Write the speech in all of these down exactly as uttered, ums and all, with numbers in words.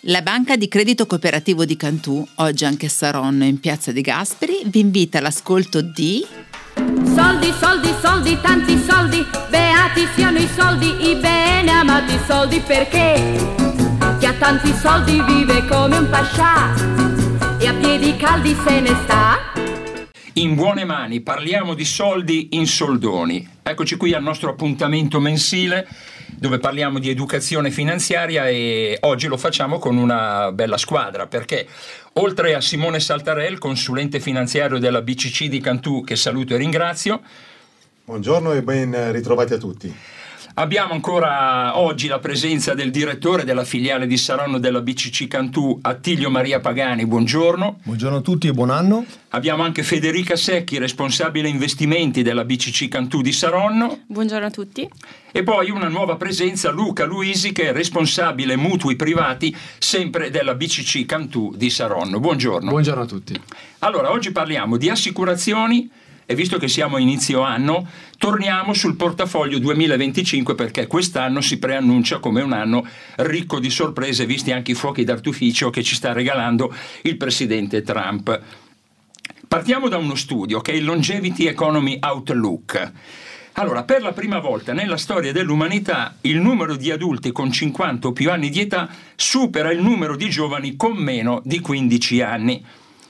La banca di credito cooperativo di Cantù, oggi anche a Saronno in piazza De Gasperi, vi invita all'ascolto di Soldi, soldi, soldi, tanti soldi, beati siano i soldi, i bene amati soldi, perché chi ha tanti soldi vive come un pascià e a piedi caldi se ne sta. In buone mani, parliamo di soldi in soldoni. Eccoci qui al nostro appuntamento mensile dove parliamo di educazione finanziaria, e oggi lo facciamo con una bella squadra, perché oltre a Simone Saltarel, consulente finanziario della B C C di Cantù, che saluto e ringrazio. Buongiorno e ben ritrovati a tutti. Abbiamo ancora oggi la presenza del direttore della filiale di Saronno della B C C Cantù, Attilio Maria Pagani. Buongiorno. Buongiorno a tutti e buon anno. Abbiamo anche Federica Secchi, responsabile investimenti della B C C Cantù di Saronno. Buongiorno a tutti. E poi una nuova presenza, Luca Luisi, che è responsabile mutui privati sempre della B C C Cantù di Saronno. Buongiorno. Buongiorno a tutti. Allora, oggi parliamo di assicurazioni. E visto che siamo a inizio anno, torniamo sul portafoglio duemilaventicinque, perché quest'anno si preannuncia come un anno ricco di sorprese, visti anche i fuochi d'artificio che ci sta regalando il presidente Trump. Partiamo da uno studio che è il Longevity Economy Outlook. Allora, per la prima volta nella storia dell'umanità il numero di adulti con cinquanta o più anni di età supera il numero di giovani con meno di quindici anni.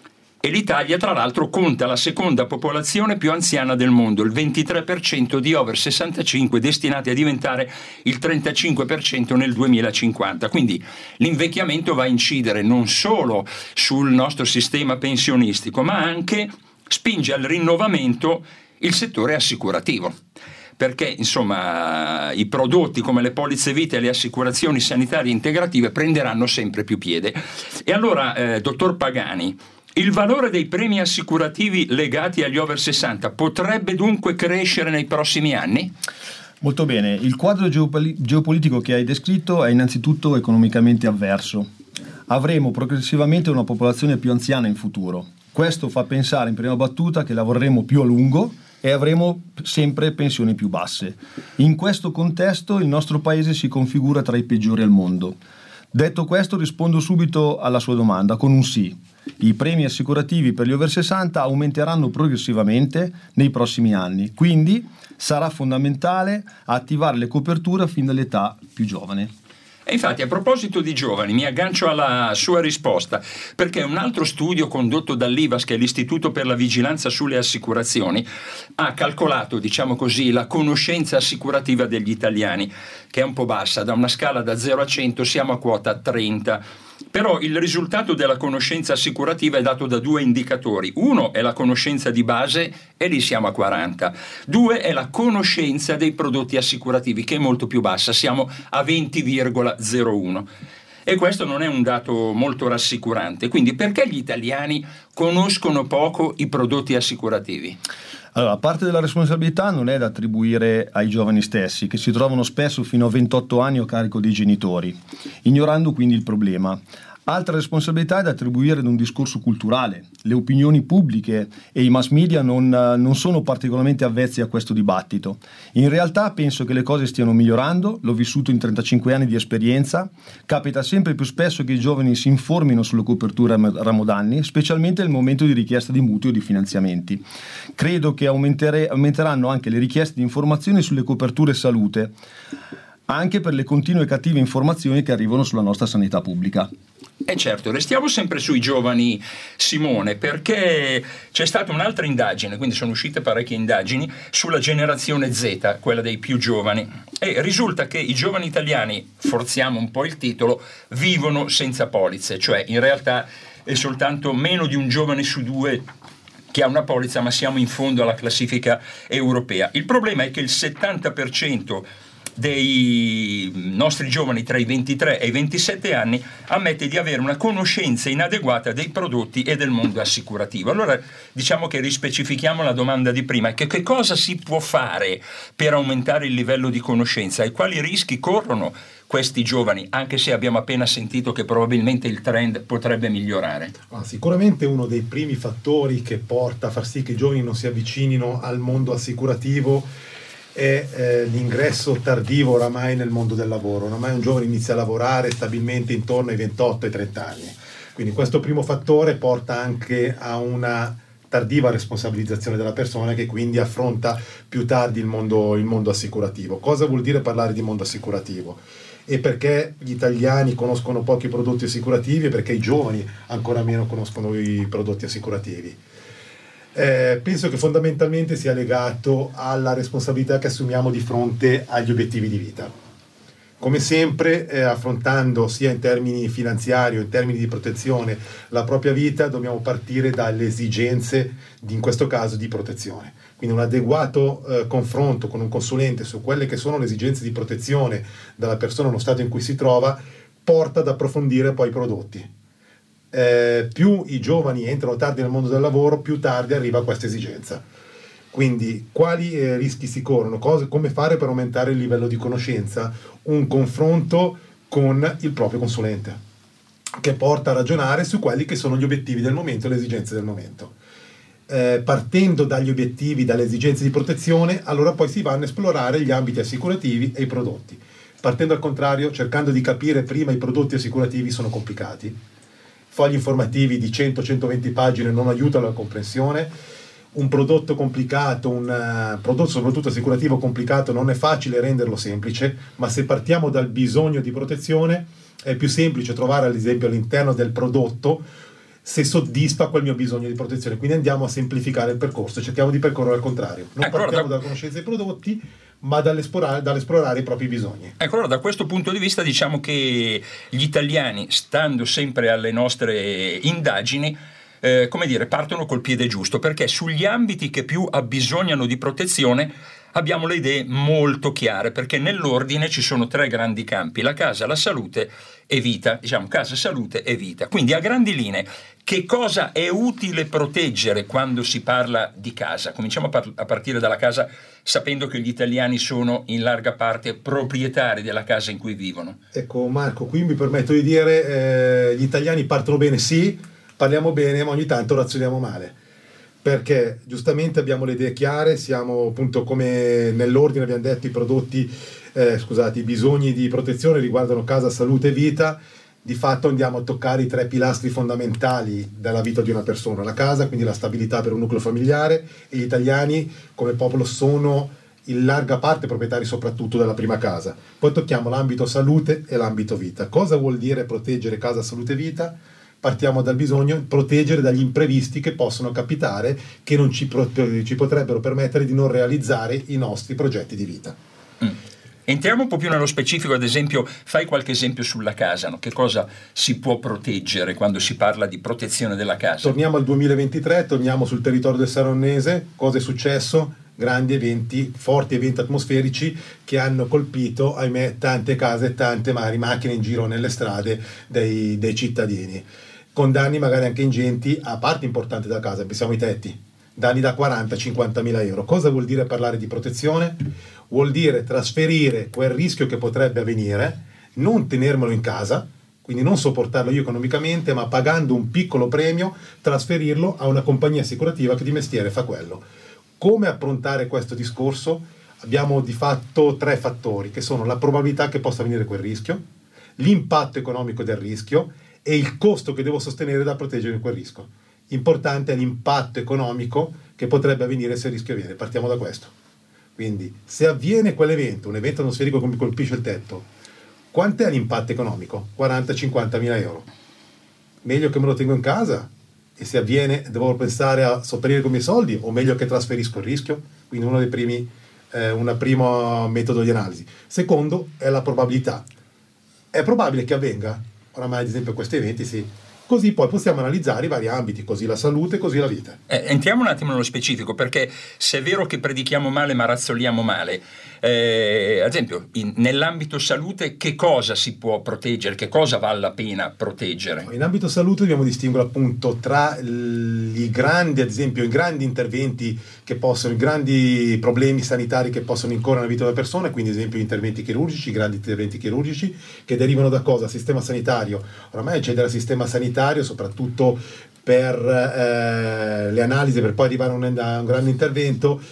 E l'Italia, tra l'altro, conta la seconda popolazione più anziana del mondo, il ventitré per cento di over sessantacinque, destinati a diventare il trentacinque per cento nel duemilacinquanta. Quindi l'invecchiamento va a incidere non solo sul nostro sistema pensionistico, ma anche spinge al rinnovamento il settore assicurativo. Perché insomma i prodotti come le polizze vita e le assicurazioni sanitarie integrative prenderanno sempre più piede. E allora, eh, dottor Pagani, il valore dei premi assicurativi legati agli over sessanta potrebbe dunque crescere nei prossimi anni? Molto bene, il quadro geopoli- geopolitico che hai descritto è innanzitutto economicamente avverso. Avremo progressivamente una popolazione più anziana in futuro. Questo fa pensare in prima battuta che lavoreremo più a lungo e avremo sempre pensioni più basse. In questo contesto il nostro paese si configura tra i peggiori al mondo. Detto questo, rispondo subito alla sua domanda con un sì. I premi assicurativi per gli over sessanta aumenteranno progressivamente nei prossimi anni, quindi sarà fondamentale attivare le coperture fin dall'età più giovane. E infatti, a proposito di giovani, mi aggancio alla sua risposta, perché un altro studio condotto dall'I V A S, che è l'Istituto per la Vigilanza sulle Assicurazioni, ha calcolato, diciamo così, la conoscenza assicurativa degli italiani, che è un po' bassa. Da una scala da zero a cento siamo a quota trenta. Però il risultato della conoscenza assicurativa è dato da due indicatori. Uno è la conoscenza di base, e lì siamo a quaranta. Due è la conoscenza dei prodotti assicurativi, che è molto più bassa, siamo a venti virgola zero uno. E questo non è un dato molto rassicurante. Quindi perché gli italiani conoscono poco i prodotti assicurativi? Allora, parte della responsabilità non è da attribuire ai giovani stessi, che si trovano spesso fino a ventotto anni a carico dei genitori, ignorando quindi il problema. Altra responsabilità è da attribuire ad un discorso culturale. Le opinioni pubbliche e i mass media non, non sono particolarmente avvezzi a questo dibattito. In realtà penso che le cose stiano migliorando, l'ho vissuto in trentacinque anni di esperienza. Capita sempre più spesso che i giovani si informino sulle coperture ramo danni, specialmente nel momento di richiesta di mutui o di finanziamenti. Credo che aumenteranno anche le richieste di informazioni sulle coperture salute, anche per le continue cattive informazioni che arrivano sulla nostra sanità pubblica. E certo, restiamo sempre sui giovani, Simone, perché c'è stata un'altra indagine, quindi sono uscite parecchie indagini sulla generazione Z, quella dei più giovani, e risulta che i giovani italiani, forziamo un po' il titolo, vivono senza polizze, cioè in realtà è soltanto meno di un giovane su due che ha una polizza, ma siamo in fondo alla classifica europea. Il problema è che il settanta per cento dei nostri giovani tra i ventitré e i ventisette anni ammette di avere una conoscenza inadeguata dei prodotti e del mondo assicurativo. Allora diciamo che rispecifichiamo la domanda di prima: che, che cosa si può fare per aumentare il livello di conoscenza e quali rischi corrono questi giovani, anche se abbiamo appena sentito che probabilmente il trend potrebbe migliorare? Ah, sicuramente uno dei primi fattori che porta a far sì che i giovani non si avvicinino al mondo assicurativo è eh, l'ingresso tardivo oramai nel mondo del lavoro. Oramai un giovane inizia a lavorare stabilmente intorno ai ventotto ai trenta anni, quindi questo primo fattore porta anche a una tardiva responsabilizzazione della persona, che quindi affronta più tardi il mondo, il mondo assicurativo. Cosa vuol dire parlare di mondo assicurativo? E perché gli italiani conoscono pochi prodotti assicurativi e perché i giovani ancora meno conoscono i prodotti assicurativi? Eh, penso che fondamentalmente sia legato alla responsabilità che assumiamo di fronte agli obiettivi di vita. Come sempre, eh, affrontando sia in termini finanziari o in termini di protezione la propria vita, dobbiamo partire dalle esigenze, di, in questo caso, di protezione. Quindi un adeguato eh, confronto con un consulente su quelle che sono le esigenze di protezione della persona nello stato in cui si trova porta ad approfondire poi i prodotti. Eh, più i giovani entrano tardi nel mondo del lavoro, più tardi arriva questa esigenza. Quindi quali eh, rischi si corrono? Cosa, come fare per aumentare il livello di conoscenza? Un confronto con il proprio consulente, che porta a ragionare su quelli che sono gli obiettivi del momento e le esigenze del momento. Eh, partendo dagli obiettivi, dalle esigenze di protezione, allora poi si vanno a esplorare gli ambiti assicurativi e i prodotti. Partendo al contrario, cercando di capire prima i prodotti assicurativi sono complicati. Fogli informativi di cento centoventi pagine non aiutano la comprensione. Un prodotto complicato, un uh, prodotto soprattutto assicurativo complicato, non è facile renderlo semplice, ma se partiamo dal bisogno di protezione è più semplice trovare ad esempio all'interno del prodotto se soddisfa quel mio bisogno di protezione. Quindi andiamo a semplificare il percorso, cerchiamo di percorrere al contrario. Non ecco, partiamo da... dalla conoscenza dei prodotti, ma dall'esplorare, dall'esplorare i propri bisogni. Ecco, allora da questo punto di vista diciamo che gli italiani, stando sempre alle nostre indagini, Eh, come dire, partono col piede giusto, perché sugli ambiti che più abbisognano di protezione abbiamo le idee molto chiare, perché nell'ordine ci sono tre grandi campi: la casa, la salute e vita. Diciamo casa, salute e vita. Quindi a grandi linee, che cosa è utile proteggere quando si parla di casa? Cominciamo a, par- a partire dalla casa, sapendo che gli italiani sono in larga parte proprietari della casa in cui vivono. Ecco Marco, qui mi permetto di dire eh, gli italiani partono bene, sì, parliamo bene, ma ogni tanto razioniamo male, perché giustamente abbiamo le idee chiare, siamo appunto, come nell'ordine abbiamo detto, i prodotti, eh, scusate, i bisogni di protezione riguardano casa, salute e vita. Di fatto andiamo a toccare i tre pilastri fondamentali della vita di una persona: la casa, quindi la stabilità per un nucleo familiare, e gli italiani come popolo sono in larga parte proprietari soprattutto della prima casa. Poi tocchiamo l'ambito salute e l'ambito vita. Cosa vuol dire proteggere casa, salute e vita? Partiamo dal bisogno di proteggere dagli imprevisti che possono capitare, che non ci, pro- ci potrebbero permettere di non realizzare i nostri progetti di vita. Mm. Entriamo un po' più nello specifico, ad esempio, fai qualche esempio sulla casa, no? Che cosa si può proteggere quando si parla di protezione della casa? Torniamo al duemilaventitré, torniamo sul territorio del Saronnese. Cosa è successo? Grandi eventi, forti eventi atmosferici che hanno colpito, ahimè, tante case e tante magari macchine in giro nelle strade dei, dei cittadini, con danni magari anche ingenti a parte importanti della casa. Pensiamo ai tetti, danni da quaranta a cinquanta mila euro. Cosa vuol dire parlare di protezione? Vuol dire trasferire quel rischio che potrebbe avvenire, non tenermelo in casa, quindi non sopportarlo io economicamente, ma pagando un piccolo premio trasferirlo a una compagnia assicurativa che di mestiere fa quello. Come approntare questo discorso? Abbiamo di fatto tre fattori, che sono la probabilità che possa venire quel rischio, l'impatto economico del rischio e il costo che devo sostenere da proteggere quel rischio. Importante è l'impatto economico che potrebbe avvenire se il rischio avviene. Partiamo da questo. Quindi, se avviene quell'evento, un evento atmosferico che mi colpisce il tetto, quant'è l'impatto economico? quaranta cinquanta mila euro. Meglio che me lo tengo in casa, e se avviene devo pensare a sopperire con i miei soldi, o meglio che trasferisco il rischio? Quindi uno dei primi, eh, un primo metodo di analisi. Secondo è la probabilità. È probabile che avvenga? Oramai ad esempio questi eventi sì. Così poi possiamo analizzare i vari ambiti, così la salute, così la vita. Eh, entriamo un attimo nello specifico, perché se è vero che predichiamo male ma razzoliamo male, eh, ad esempio in, nell'ambito salute che cosa si può proteggere, che cosa vale la pena proteggere? In ambito salute dobbiamo distinguere appunto tra i grandi, ad esempio i grandi interventi che possono, i grandi problemi sanitari che possono incorrere nella vita della persona, quindi ad esempio gli interventi chirurgici, i grandi interventi chirurgici che derivano da cosa? Sistema sanitario. Oramai accedere al sistema sanitario, soprattutto per eh, le analisi, per poi arrivare a un, a un grande intervento,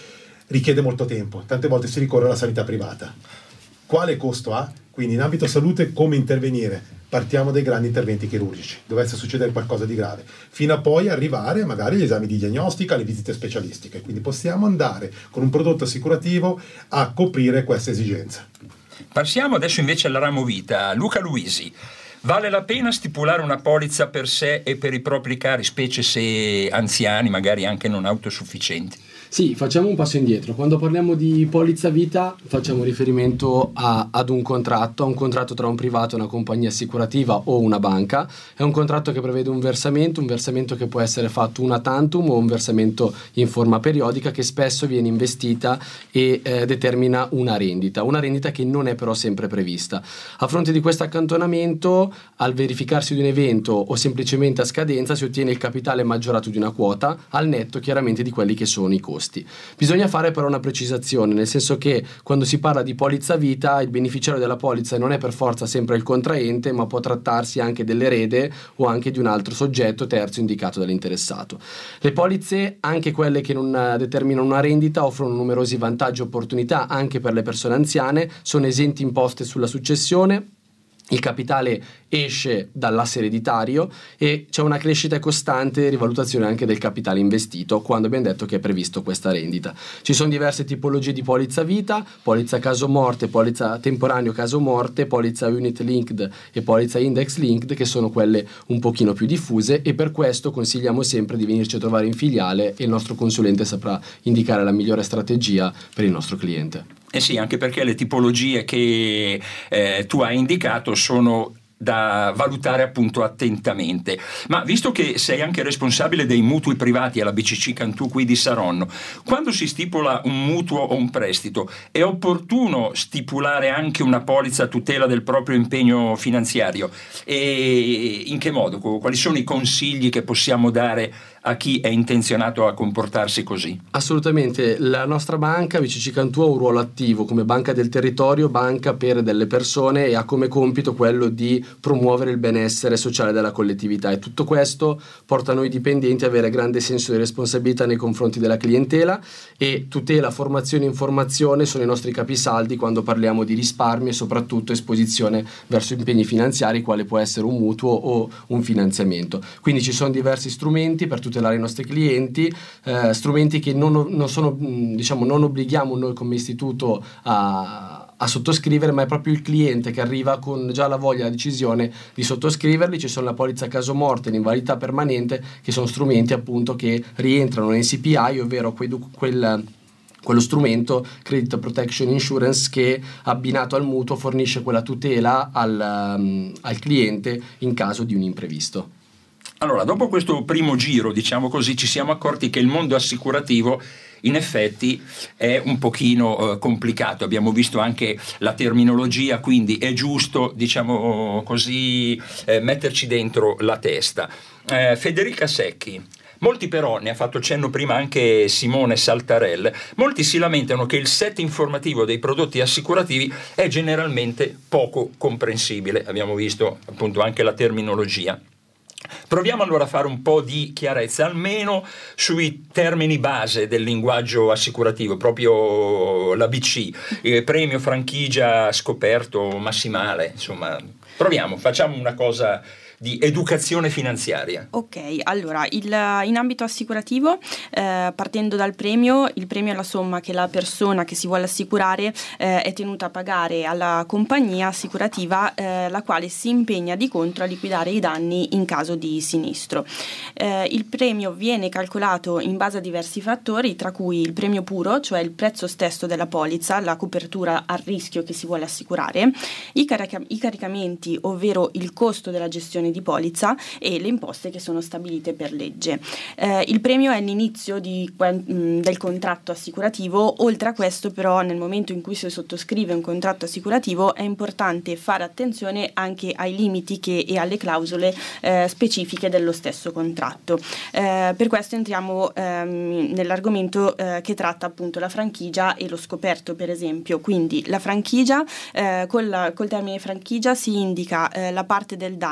richiede molto tempo, tante volte si ricorre alla sanità privata. Quale costo ha? Quindi in ambito salute come intervenire? Partiamo dai grandi interventi chirurgici, dovesse succedere qualcosa di grave, fino a poi arrivare magari agli esami di diagnostica, alle visite specialistiche. Quindi possiamo andare con un prodotto assicurativo a coprire questa esigenza. Passiamo adesso invece alla ramo vita. Luca Luisi, vale la pena stipulare una polizza per sé e per i propri cari, specie se anziani, magari anche non autosufficienti? Sì, facciamo un passo indietro. Quando parliamo di polizza vita facciamo riferimento a, ad un contratto, a un contratto tra un privato e una compagnia assicurativa o una banca. È un contratto che prevede un versamento, un versamento che può essere fatto una tantum o un versamento in forma periodica, che spesso viene investita e eh, determina una rendita, una rendita che non è però sempre prevista. A fronte di questo accantonamento, al verificarsi di un evento o semplicemente a scadenza, si ottiene il capitale maggiorato di una quota, al netto chiaramente di quelli che sono i costi. Bisogna fare però una precisazione, nel senso che quando si parla di polizza vita il beneficiario della polizza non è per forza sempre il contraente, ma può trattarsi anche dell'erede o anche di un altro soggetto terzo indicato dall'interessato. Le polizze, anche quelle che non determinano una rendita, offrono numerosi vantaggi e opportunità anche per le persone anziane, sono esenti imposte sulla successione, il capitale esce dall'asse ereditario e c'è una crescita costante e rivalutazione anche del capitale investito, quando abbiamo detto che è previsto questa rendita. Ci sono diverse tipologie di polizza vita: polizza caso morte, polizza temporaneo caso morte, polizza unit linked e polizza index linked, che sono quelle un pochino più diffuse, e per questo consigliamo sempre di venirci a trovare in filiale e il nostro consulente saprà indicare la migliore strategia per il nostro cliente. Eh sì, anche perché le tipologie che eh, tu hai indicato sono da valutare appunto attentamente. Ma visto che sei anche responsabile dei mutui privati alla B C C Cantù qui di Saronno, quando si stipula un mutuo o un prestito è opportuno stipulare anche una polizza a tutela del proprio impegno finanziario? E in che modo? Quali sono i consigli che possiamo dare a chi è intenzionato a comportarsi così? Assolutamente, la nostra banca B C C Cantù ha un ruolo attivo come banca del territorio, banca per delle persone, e ha come compito quello di promuovere il benessere sociale della collettività, e tutto questo porta noi dipendenti ad avere grande senso di responsabilità nei confronti della clientela, e tutela, formazione e informazione sono i nostri capisaldi quando parliamo di risparmio e soprattutto esposizione verso impegni finanziari, quale può essere un mutuo o un finanziamento. Quindi ci sono diversi strumenti per tutelare i nostri clienti, eh, strumenti che non, non sono, diciamo, non obblighiamo noi come istituto a a sottoscrivere, ma è proprio il cliente che arriva con già la voglia, la decisione di sottoscriverli. Ci sono la polizza caso morte e l'invalidità permanente, che sono strumenti appunto che rientrano nel C P I, ovvero quel, quel quello strumento Credit Protection Insurance che, abbinato al mutuo, fornisce quella tutela al, um, al cliente in caso di un imprevisto. Allora, dopo questo primo giro, diciamo così, ci siamo accorti che il mondo assicurativo in effetti è un pochino eh, complicato. Abbiamo visto anche la terminologia, quindi è giusto, diciamo così, eh, metterci dentro la testa. Eh, Federica Secchi. Molti però, ne ha fatto cenno prima anche Simone Saltarell, molti si lamentano che il set informativo dei prodotti assicurativi è generalmente poco comprensibile. Abbiamo visto appunto anche la terminologia. Proviamo allora a fare un po' di chiarezza, almeno sui termini base del linguaggio assicurativo, proprio l'A B C, eh, premio, franchigia, scoperto, massimale, insomma. Proviamo, facciamo una cosa di educazione finanziaria. Ok, allora il, in ambito assicurativo, eh, partendo dal premio, il premio è la somma che la persona che si vuole assicurare eh, è tenuta a pagare alla compagnia assicurativa, eh, la quale si impegna di contro a liquidare i danni in caso di sinistro. Eh, il premio viene calcolato in base a diversi fattori, tra cui il premio puro, cioè il prezzo stesso della polizza, la copertura al rischio che si vuole assicurare, i, carica- i caricamenti, ovvero il costo della gestione di polizza, e le imposte che sono stabilite per legge. Eh, il premio è l'inizio di, mh, del contratto assicurativo. Oltre a questo, però, nel momento in cui si sottoscrive un contratto assicurativo è importante fare attenzione anche ai limiti che, e alle clausole eh, specifiche dello stesso contratto. Eh, per questo entriamo ehm, nell'argomento eh, che tratta appunto la franchigia e lo scoperto, per esempio. Quindi la franchigia, eh, col, col termine franchigia si indica eh, la parte del danno, e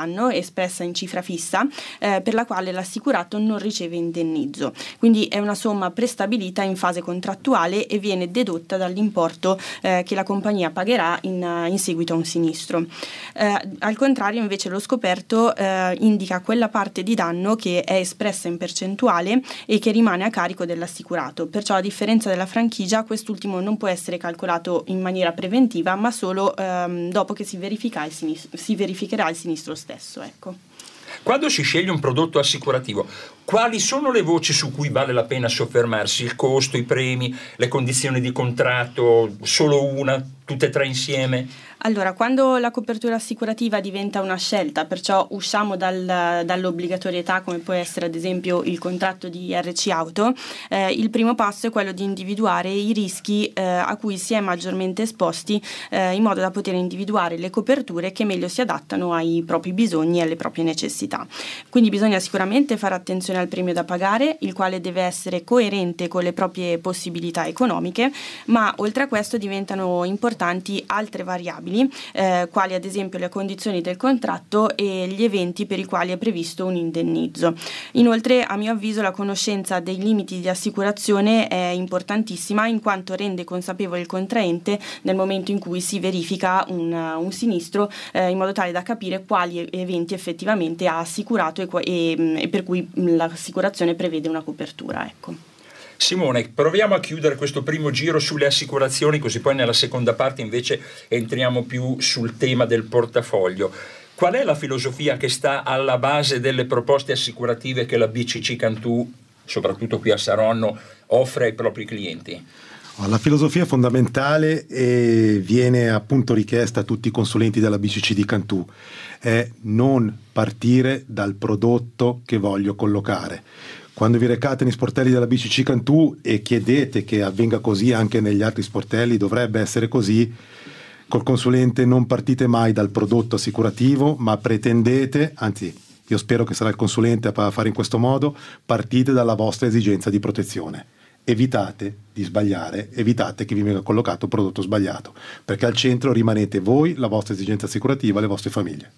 espressa in cifra fissa, eh, per la quale l'assicurato non riceve indennizzo. Quindi è una somma prestabilita in fase contrattuale e viene dedotta dall'importo eh, che la compagnia pagherà in, in seguito a un sinistro. Eh, al contrario, invece, lo scoperto eh, indica quella parte di danno che è espressa in percentuale e che rimane a carico dell'assicurato. Perciò, a differenza della franchigia, quest'ultimo non può essere calcolato in maniera preventiva, ma solo ehm, dopo che si, verifica il sinistro, si verificherà il sinistro stesso. Ecco. Quando si sceglie un prodotto assicurativo, quali sono le voci su cui vale la pena soffermarsi? Il costo, i premi, le condizioni di contratto, solo una, tutte e tre insieme? Allora, quando la copertura assicurativa diventa una scelta, perciò usciamo dal, dall'obbligatorietà, come può essere ad esempio il contratto di R C Auto, eh, il primo passo è quello di individuare i rischi eh, a cui si è maggiormente esposti, eh, in modo da poter individuare le coperture che meglio si adattano ai propri bisogni e alle proprie necessità. Quindi bisogna sicuramente fare attenzione al premio da pagare, il quale deve essere coerente con le proprie possibilità economiche, ma oltre a questo diventano importanti altre variabili, Eh, quali ad esempio le condizioni del contratto e gli eventi per i quali è previsto un indennizzo. Inoltre, a mio avviso, la conoscenza dei limiti di assicurazione è importantissima, in quanto rende consapevole il contraente nel momento in cui si verifica un, un sinistro, eh, in modo tale da capire quali eventi effettivamente ha assicurato e, e, e per cui l'assicurazione prevede una copertura. Ecco. Simone, proviamo a chiudere questo primo giro sulle assicurazioni, così poi nella seconda parte invece entriamo più sul tema del portafoglio. Qual è la filosofia che sta alla base delle proposte assicurative che la B C C Cantù, soprattutto qui a Saronno, offre ai propri clienti? La filosofia fondamentale e viene appunto richiesta a tutti i consulenti della B C C di Cantù è non partire dal prodotto che voglio collocare. Quando vi recate negli sportelli della B C C Cantù e chiedete che avvenga così anche negli altri sportelli, dovrebbe essere così, col consulente non partite mai dal prodotto assicurativo, ma pretendete, anzi io spero che sarà il consulente a fare in questo modo, partite dalla vostra esigenza di protezione. Evitate di sbagliare, evitate che vi venga collocato un prodotto sbagliato, perché al centro rimanete voi, la vostra esigenza assicurativa, le vostre famiglie.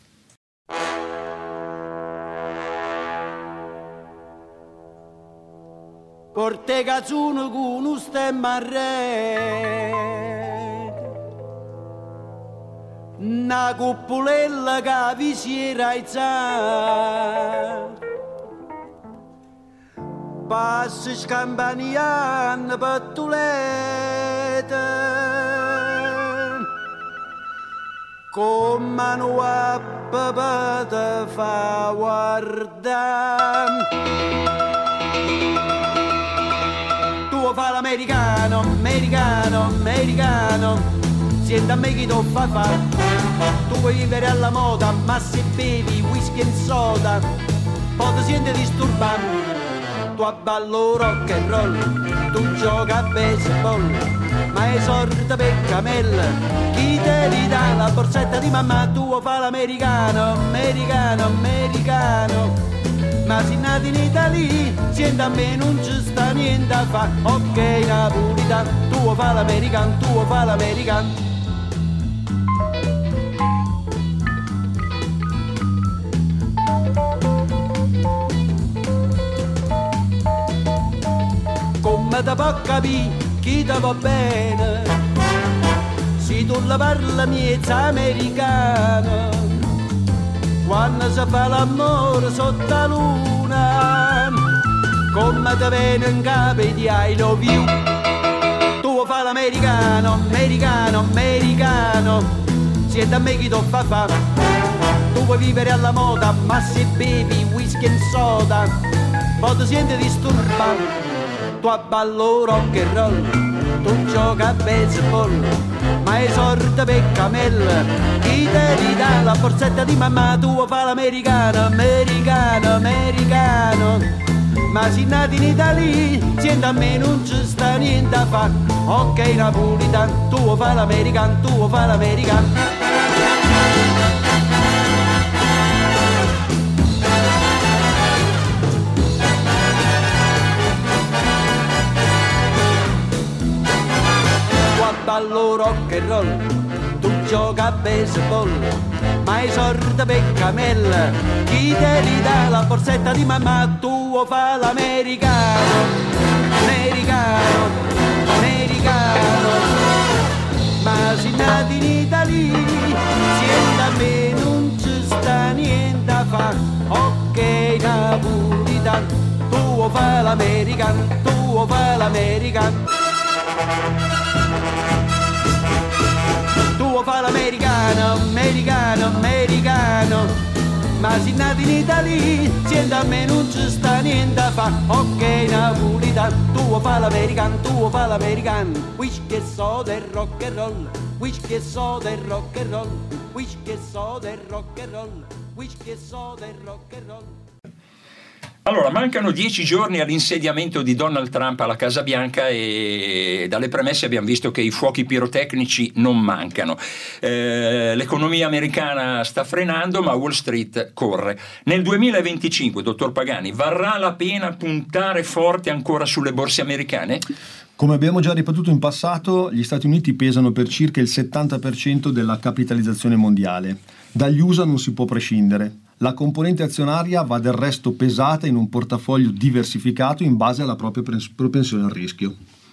Porte cazzuno con un stemma a re, una cuppolella che vi si era aizzata, passi scampanian pattulete, con mano a papà te fa guardare. Tu fa l'americano, americano, americano, siete a me chi tu fa fa. Tu vuoi vivere alla moda, ma se bevi whisky e soda, poi ti senti disturbato. Tu abballo rock and roll, tu gioca a baseball, ma è sorda per camella. Chi te li dà la borsetta di mamma? Tu fa l'americano, americano, americano. Ma se nati in Italia, siente a me non ci sta niente a fa. Ok, napolitano, tu fa l'americano, tu fa l'americano. Come te può capire chi te va bene, se tu la parla miezza americana, quando si fa l'amore sotto la luna, come te viene in capo di I love you. Tu fa l'americano, americano, americano, siete a me chi tu fa fa. Tu vuoi vivere alla moda, ma se bevi whisky e soda, poi ti senti disturbato. Tu abballo rock and roll, tu gioca a baseball, ma è sorda per camella. Chi te li dà la borsetta di mamma? Tu fa l'americano, americano, americano. Ma se nati in Italia, siente a me non ci sta niente a fa. Ok, napolitano, tu fa l'americano, tu fa l'americano. ballo rock and roll, tu gioca a baseball, ma i sordi per camella, chi te li dà la borsetta di mamma, tu fa l'americano, americano, americano, ma si nati in Italia, siendo a me non ci sta niente a fare, ok napolitano, tu fa l'americano, tu fa l'americano. Tu fa l'americano, americano, americano, ma si nati in Italia, siendo a me non ci sta niente a fa, ok napolitano, tu fa l'americano, tu fa l'americano, whisky e soda e rock and roll, whisky e soda e rock and roll, whisky e soda e rock and roll, whisky e soda e rock and roll. Allora, mancano dieci giorni all'insediamento di Donald Trump alla Casa Bianca e dalle premesse abbiamo visto che i fuochi pirotecnici non mancano. Eh, l'economia americana sta frenando, ma Wall Street corre. Nel duemilaventicinque, dottor Pagani, varrà la pena puntare forte ancora sulle borse americane? Come abbiamo già ripetuto in passato, gli Stati Uniti pesano per circa il settanta per cento della capitalizzazione mondiale. Dagli U S A non si può prescindere. La componente azionaria va del resto pesata in un portafoglio diversificato in base alla propria propensione al rischio.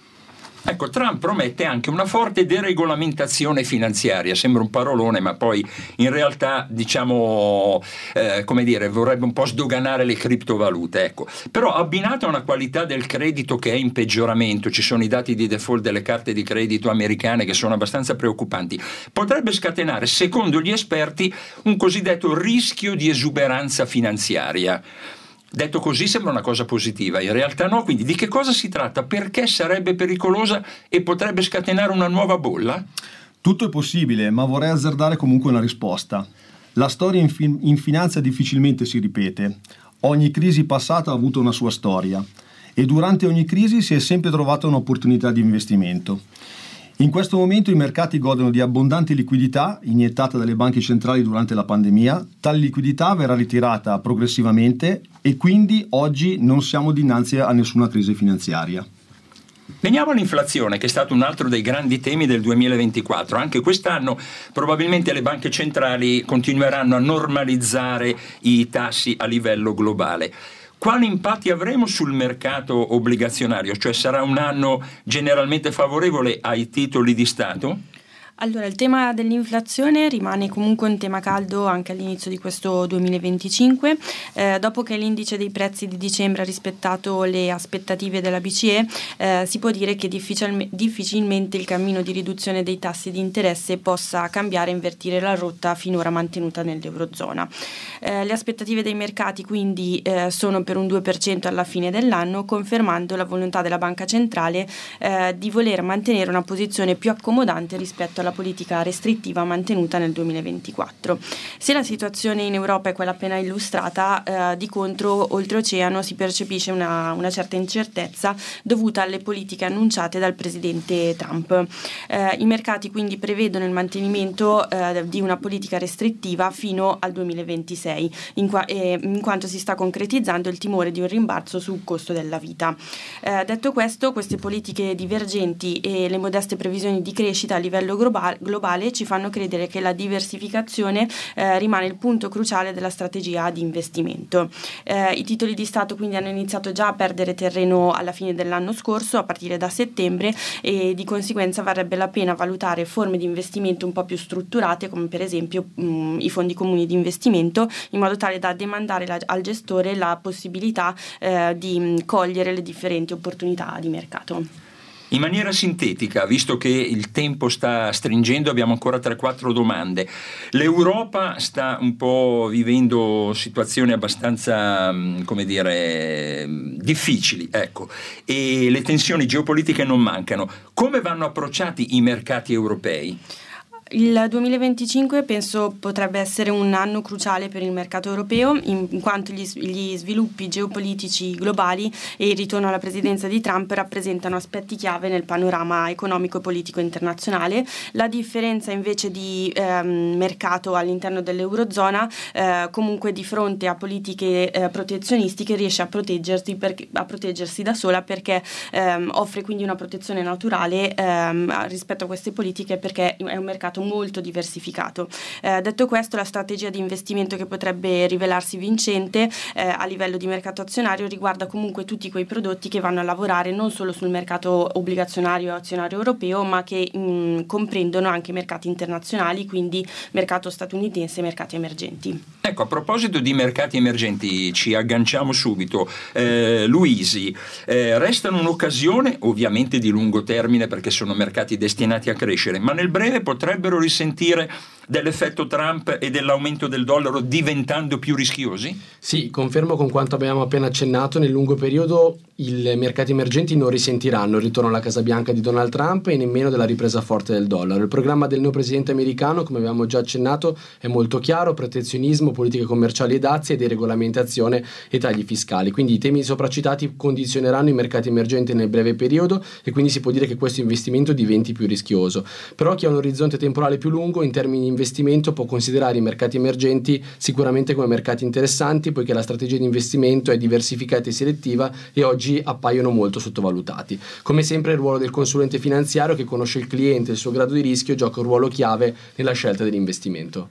Ecco, Trump promette anche una forte deregolamentazione finanziaria, sembra un parolone, ma poi in realtà, diciamo, eh, come dire, vorrebbe un po' sdoganare le criptovalute, ecco. Però abbinato a una qualità del credito che è in peggioramento, ci sono i dati di default delle carte di credito americane che sono abbastanza preoccupanti, potrebbe scatenare, secondo gli esperti, un cosiddetto rischio di esuberanza finanziaria. Detto così sembra una cosa positiva, in realtà no, quindi di che cosa si tratta? Perché sarebbe pericolosa e potrebbe scatenare una nuova bolla? Tutto è possibile, ma vorrei azzardare comunque una risposta. La storia in, fin- in finanza difficilmente si ripete. Ogni crisi passata ha avuto una sua storia e durante ogni crisi si è sempre trovata un'opportunità di investimento. In questo momento i mercati godono di abbondante liquidità iniettata dalle banche centrali durante la pandemia. Tale liquidità verrà ritirata progressivamente e quindi oggi non siamo dinanzi a nessuna crisi finanziaria. Veniamo all'inflazione, che è stato un altro dei grandi temi del duemilaventiquattro. Anche quest'anno probabilmente le banche centrali continueranno a normalizzare i tassi a livello globale. Quali impatti avremo sul mercato obbligazionario? Cioè sarà un anno generalmente favorevole ai titoli di Stato? Allora, il tema dell'inflazione rimane comunque un tema caldo anche all'inizio di questo duemilaventicinque. Eh, dopo che l'indice dei prezzi di dicembre ha rispettato le aspettative della B C E, eh, si può dire che difficil- difficilmente il cammino di riduzione dei tassi di interesse possa cambiare e invertire la rotta finora mantenuta nell'Eurozona. Eh, le aspettative dei mercati quindi eh, sono per un due per cento alla fine dell'anno, confermando la volontà della Banca Centrale eh, di voler mantenere una posizione più accomodante rispetto alla politica restrittiva mantenuta nel duemilaventiquattro. Se la situazione in Europa è quella appena illustrata, eh, di contro oltreoceano si percepisce una, una certa incertezza dovuta alle politiche annunciate dal presidente Trump. Eh, I mercati quindi prevedono il mantenimento eh, di una politica restrittiva fino al duemilaventisei, in, qua, eh, in quanto si sta concretizzando il timore di un rimbalzo sul costo della vita. Eh, detto questo, queste politiche divergenti e le modeste previsioni di crescita a livello globale globale ci fanno credere che la diversificazione eh, rimane il punto cruciale della strategia di investimento. Eh, I titoli di Stato quindi hanno iniziato già a perdere terreno alla fine dell'anno scorso, a partire da settembre, e di conseguenza varrebbe la pena valutare forme di investimento un po' più strutturate, come per esempio mh, i fondi comuni di investimento, in modo tale da demandare la, al gestore la possibilità eh, di mh, cogliere le differenti opportunità di mercato. In maniera sintetica, visto che il tempo sta stringendo, abbiamo ancora tre quattro domande. L'Europa sta un po' vivendo situazioni abbastanza, come dire, difficili, ecco, e le tensioni geopolitiche non mancano. Come vanno approcciati i mercati europei? Il duemilaventicinque penso potrebbe essere un anno cruciale per il mercato europeo, in, in quanto gli, gli sviluppi geopolitici globali e il ritorno alla presidenza di Trump rappresentano aspetti chiave nel panorama economico e politico internazionale. La differenza invece di ehm, mercato all'interno dell'Eurozona, eh, comunque di fronte a politiche eh, protezionistiche, riesce a proteggersi, per, a proteggersi da sola, perché ehm, offre quindi una protezione naturale ehm, rispetto a queste politiche, perché è un mercato molto diversificato. Eh, detto questo, la strategia di investimento che potrebbe rivelarsi vincente eh, a livello di mercato azionario riguarda comunque tutti quei prodotti che vanno a lavorare non solo sul mercato obbligazionario e azionario europeo, ma che mh, comprendono anche mercati internazionali, quindi mercato statunitense e mercati emergenti. Ecco, a proposito di mercati emergenti, ci agganciamo subito. Eh, Luisi, eh, restano un'occasione ovviamente di lungo termine perché sono mercati destinati a crescere, ma nel breve potrebbero risentire dell'effetto Trump e dell'aumento del dollaro diventando più rischiosi? Sì, confermo con quanto abbiamo appena accennato. Nel lungo periodo i mercati emergenti non risentiranno il ritorno alla Casa Bianca di Donald Trump e nemmeno della ripresa forte del dollaro. Il programma del neopresidente americano, come abbiamo già accennato, è molto chiaro: protezionismo, politiche commerciali e dazi, deregolamentazione e tagli fiscali. Quindi i temi sopracitati condizioneranno i mercati emergenti nel breve periodo e quindi si può dire che questo investimento diventi più rischioso. Però chi ha un orizzonte temporale più lungo in termini di investimento può considerare i mercati emergenti sicuramente come mercati interessanti, poiché la strategia di investimento è diversificata e selettiva e oggi appaiono molto sottovalutati. Come sempre il ruolo del consulente finanziario, che conosce il cliente e il suo grado di rischio, gioca un ruolo chiave nella scelta dell'investimento.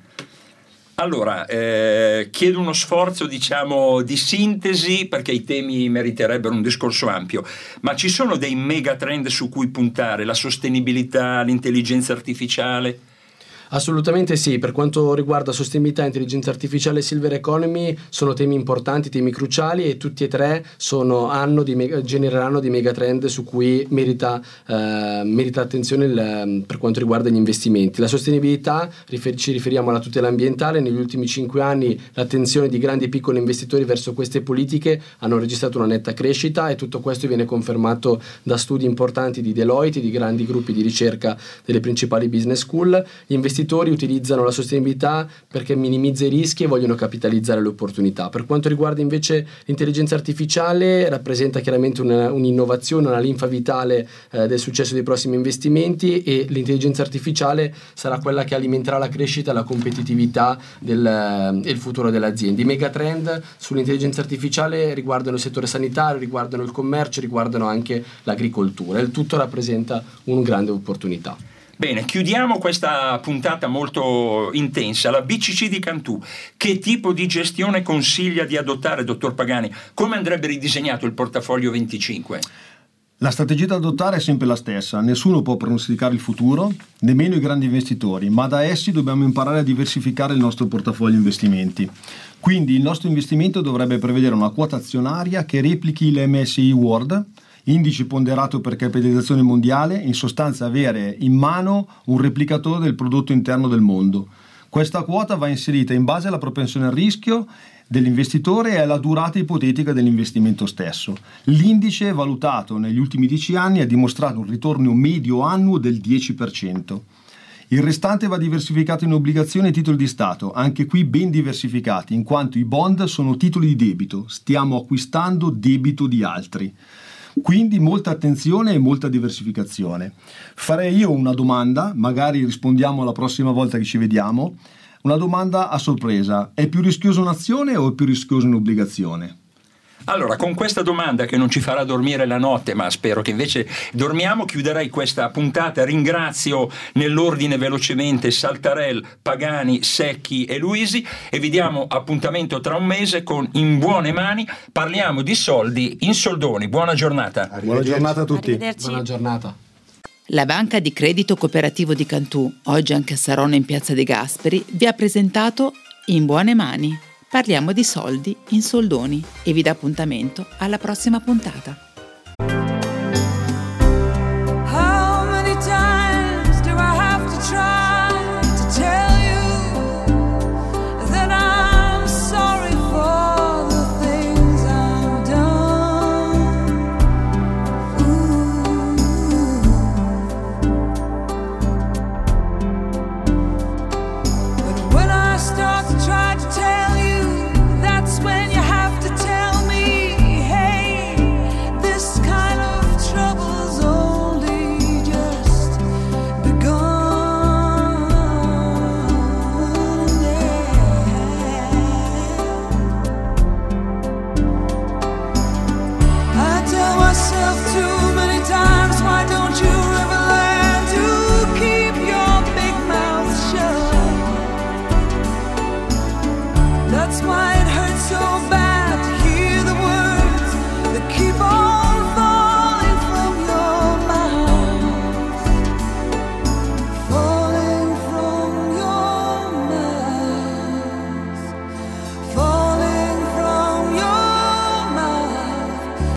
Allora, eh, chiedo uno sforzo, diciamo, di sintesi, perché i temi meriterebbero un discorso ampio, ma ci sono dei megatrend su cui puntare? La sostenibilità, l'intelligenza artificiale? Assolutamente sì. Per quanto riguarda sostenibilità, intelligenza artificiale e silver economy sono temi importanti, temi cruciali, e tutti e tre sono, hanno di mega, genereranno dei megatrend su cui merita, eh, merita attenzione il, per quanto riguarda gli investimenti. La sostenibilità, rifer- ci riferiamo alla tutela ambientale. Negli ultimi cinque anni l'attenzione di grandi e piccoli investitori verso queste politiche hanno registrato una netta crescita, e tutto questo viene confermato da studi importanti di Deloitte e di grandi gruppi di ricerca delle principali business school. Gli investitori utilizzano la sostenibilità perché minimizza i rischi e vogliono capitalizzare le opportunità. Per quanto riguarda invece l'intelligenza artificiale, rappresenta chiaramente una, un'innovazione, una linfa vitale eh, del successo dei prossimi investimenti, e l'intelligenza artificiale sarà quella che alimenterà la crescita e la competitività del, eh, e il futuro delle aziende. I megatrend sull'intelligenza artificiale riguardano il settore sanitario, riguardano il commercio, riguardano anche l'agricoltura. Il tutto rappresenta una grande opportunità. Bene, chiudiamo questa puntata molto intensa. La B C C di Cantù, che tipo di gestione consiglia di adottare, dottor Pagani? Come andrebbe ridisegnato il portafoglio venticinque? La strategia da adottare è sempre la stessa. Nessuno può pronosticare il futuro, nemmeno i grandi investitori, ma da essi dobbiamo imparare a diversificare il nostro portafoglio investimenti. Quindi il nostro investimento dovrebbe prevedere una quota azionaria che replichi l'M S C I World, indice ponderato per capitalizzazione mondiale, in sostanza avere in mano un replicatore del prodotto interno del mondo. Questa quota va inserita in base alla propensione al rischio dell'investitore e alla durata ipotetica dell'investimento stesso. L'indice valutato negli ultimi dieci anni ha dimostrato un ritorno medio annuo del dieci per cento. Il restante va diversificato in obbligazioni e titoli di Stato, anche qui ben diversificati, in quanto i bond sono titoli di debito, stiamo acquistando debito di altri. Quindi molta attenzione e molta diversificazione. Farei io una domanda, magari rispondiamo la prossima volta che ci vediamo. Una domanda a sorpresa: è più rischiosa un'azione o è più rischiosa un'obbligazione? Allora, con questa domanda che non ci farà dormire la notte, ma spero che invece dormiamo, chiuderei questa puntata. Ringrazio nell'ordine velocemente Saltarel, Pagani, Secchi e Luisi, e vi diamo appuntamento tra un mese con In Buone Mani. Parliamo di soldi in soldoni. Buona giornata. Buona giornata a tutti. Buona giornata. La Banca di Credito Cooperativo di Cantù, oggi anche a Saronno in Piazza De Gasperi, vi ha presentato In Buone Mani. Parliamo di soldi in soldoni e vi dà appuntamento alla prossima puntata.